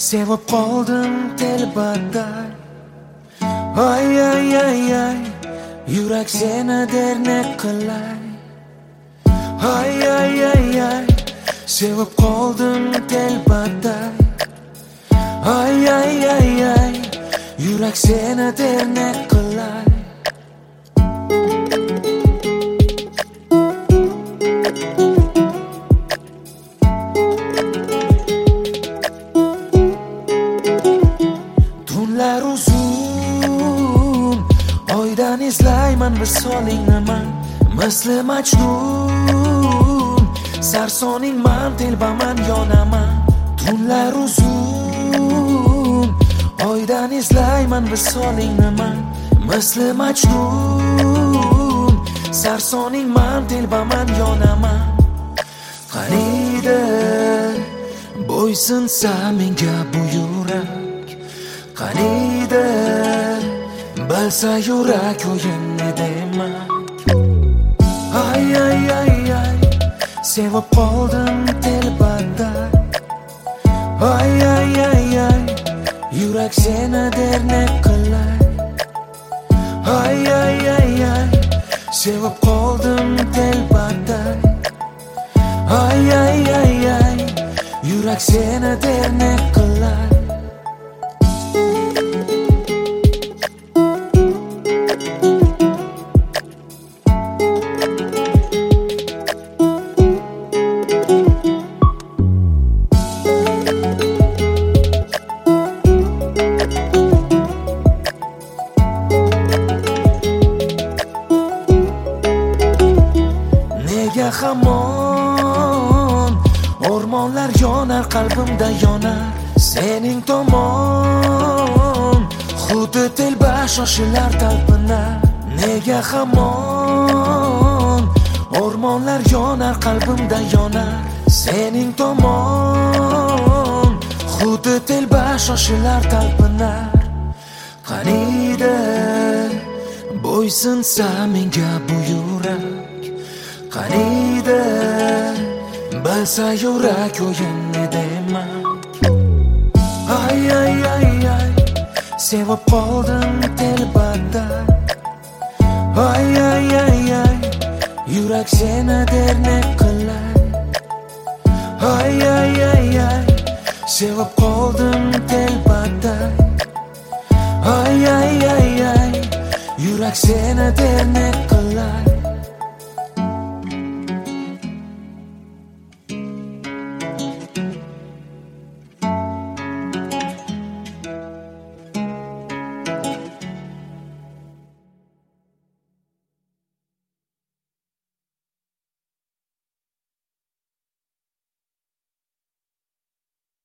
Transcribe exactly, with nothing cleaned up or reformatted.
sevib qoldim telbada. Ay ay ay ay, yurak seni der ne qilay. Ay ay ay ay, sevib qoldim telbada. Ay ay ay ay, yurak seni der ne qilay. Tunlar uzun, oydan izlayman visolingni man, misli Majnun. Sarsoningman, telbaman, yonaman. Tunlar uzun, oydan izlayman visolingni man, misli Majnun. Sarsoningman, telbaman, yonaman. Qaniydi bo'ysunsa menga bu yurak, qaniydi bilsa yurak o'yinni demak. Ay ay ay ay, sevib qoldim telbada. Ay ay ay ay, yurak seni der ne qilay. Ay ay ay ay, sevib qoldim telbada. Ay ay ay ay, yurak seni der ne qilay. Nega hamon o'rmonlar yonar, qalbimda yonar sening tomon. Xuddi telba shoshilar talpinar. Nega hamon o'rmonlar yonar, qalbimda yonar sening tomon. Xuddi telba shoshilar talpinar. Qaniydi bo'ysunsa menga bu yurak, qaniydi bilsa yurak o'yinni demak. Ay ay ay ay, sevib qoldim telbada. Ay ay ay ay, yurak seni der ne qilay. Ay ay ay ay, sevib qoldim telbada. Ay ay ay ay, yurak seni der ne